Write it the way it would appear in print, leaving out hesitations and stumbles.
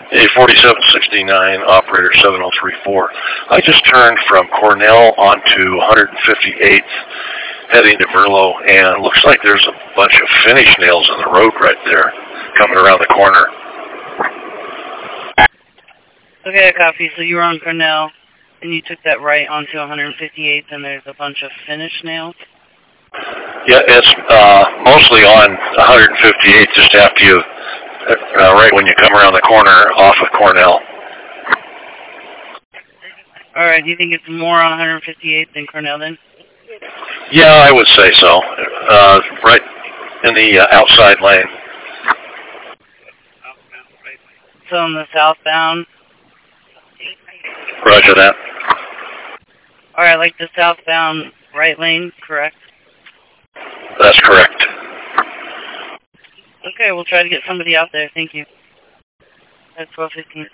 A4769, operator 7034. I just turned from Cornell onto 158th, heading to Merlo, and looks like there's a bunch of finish nails in the road right there, coming around the corner. Okay, I copy. So you were on Cornell, and you took that right onto 158th, and there's a bunch of finish nails? Yeah, it's mostly on 158th, just after you, right when you come around the corner off of Cornell. All right, do you think it's more on 158th than Cornell then? Yeah, I would say so. Right in the outside lane. So on the southbound? Roger that. All right, like the southbound right lane, correct? That's correct. Okay, we'll try to get somebody out there. Thank you. That's 12:15.